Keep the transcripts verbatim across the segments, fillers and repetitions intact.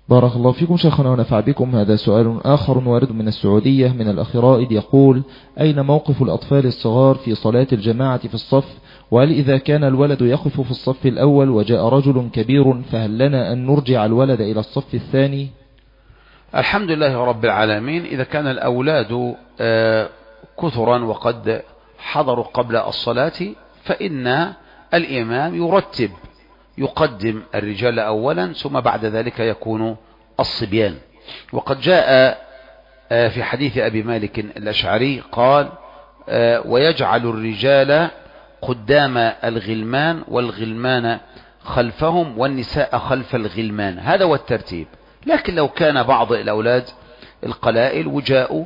بارك الله فيكم شيخنا ونفع بكم. هذا سؤال آخر وارد من السعودية من الأخ رائد يقول: أين موقف الأطفال الصغار في صلاة الجماعة في الصف؟ وهل إذا كان الولد يقف في الصف الأول وجاء رجل كبير فهل لنا أن نرجع الولد إلى الصف الثاني؟ الحمد لله رب العالمين. إذا كان الأولاد كثرا وقد حضروا قبل الصلاة فإن الإمام يرتب، يقدم الرجال أولا ثم بعد ذلك يكون الصبيان. وقد جاء في حديث أبي مالك الأشعري قال: ويجعل الرجال قدام الغلمان والغلمان خلفهم والنساء خلف الغلمان. هذا هو الترتيب. لكن لو كان بعض الأولاد القلائل وجاءوا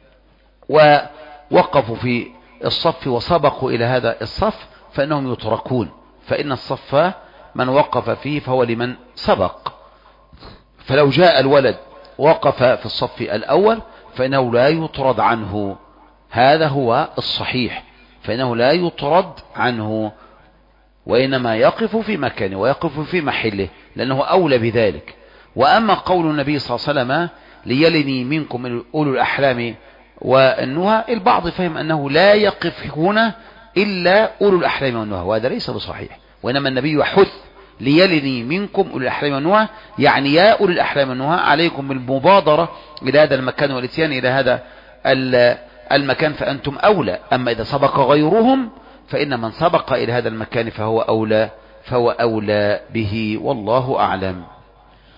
ووقفوا في الصف وسبقوا إلى هذا الصف فإنهم يتركون، فإن الصف من وقف فيه فهو لمن سبق. فلو جاء الولد وقف في الصف الأول فإنه لا يطرد عنه، هذا هو الصحيح، فإنه لا يطرد عنه وإنما يقف في مكانه ويقف في محله لأنه أولى بذلك. وأما قول النبي صلى الله عليه وسلم: ليلني منكم أولو الأحلام والنهى، البعض فهم أنه لا يقف هنا إلا أولو الأحلام والنهى، وهذا ليس بصحيح. وإنما النبي يحث: ليلني منكم أولو الأحلام والنهى، يعني يا أولو الأحلام والنهى عليكم بالمبادرة إلى هذا المكان والاتيان إلى هذا المكان فأنتم أولى. أما إذا سبق غيرهم فإن من سبق إلى هذا المكان فهو أولى فهو أولى به، والله أعلم.